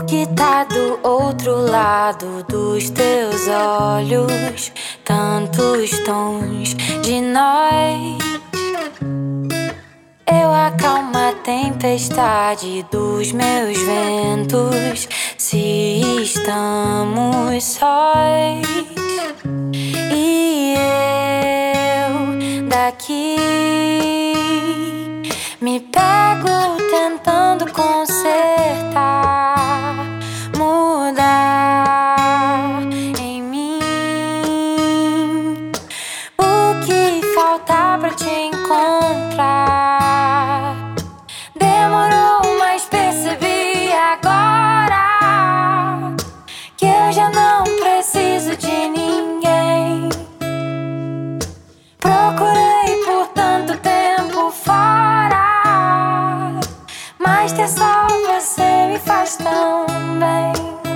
que tá do outro lado dos teus olhos, tantos tons de nós. Eu acalmo a tempestade dos meus ventos se estamos sós. E eu daqui me pego tentando consertar, mudar em mim o que falta pra te encontrar. Demorou, mas percebi agora que eu já não preciso de ninguém. Procurei por tanto tempo fora, mas ter só você me faz tão bem.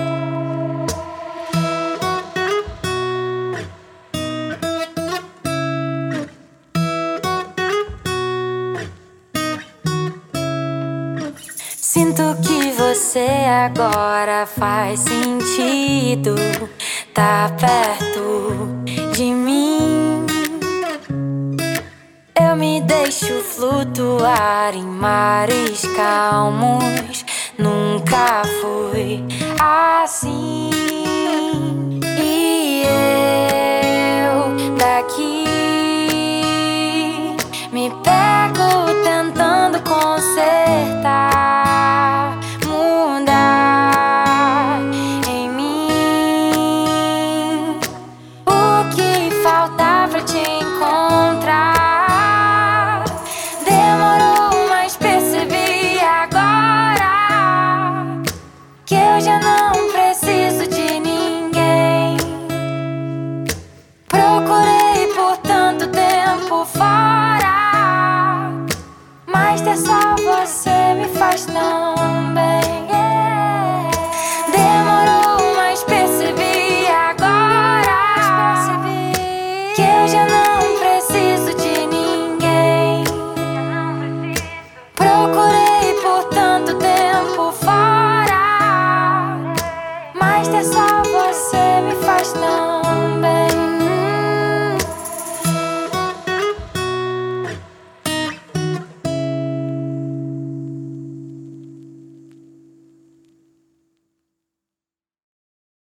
Sinto que você agora faz sentido, tá perto de mim. Eu me deixo flutuar em mares calmos. Nunca fui assim.